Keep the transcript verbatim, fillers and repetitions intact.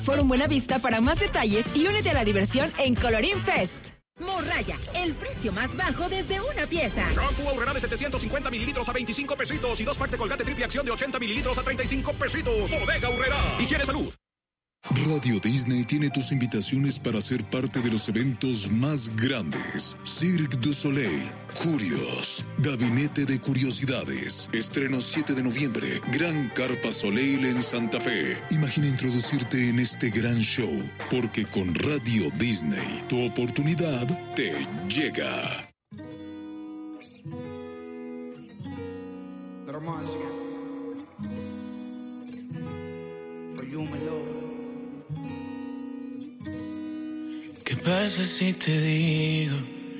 Forum Buenavista para más detalles y únete a la diversión en Colorín Fest. Morraya, el precio más bajo desde una pieza. Shampoo Aurrera de setecientos cincuenta mililitros a veinticinco pesitos y dos packs de Colgate triple acción de ochenta mililitros a treinta y cinco pesitos. Bodega Aurrera. Higiene Salud. Radio Disney tiene tus invitaciones para ser parte de los eventos más grandes. Cirque du Soleil, Curios, Gabinete de Curiosidades. Estreno siete de noviembre, Gran Carpa Soleil en Santa Fe. Imagina introducirte en este gran show, porque con Radio Disney, tu oportunidad te llega. ¿Qué pasa si te digo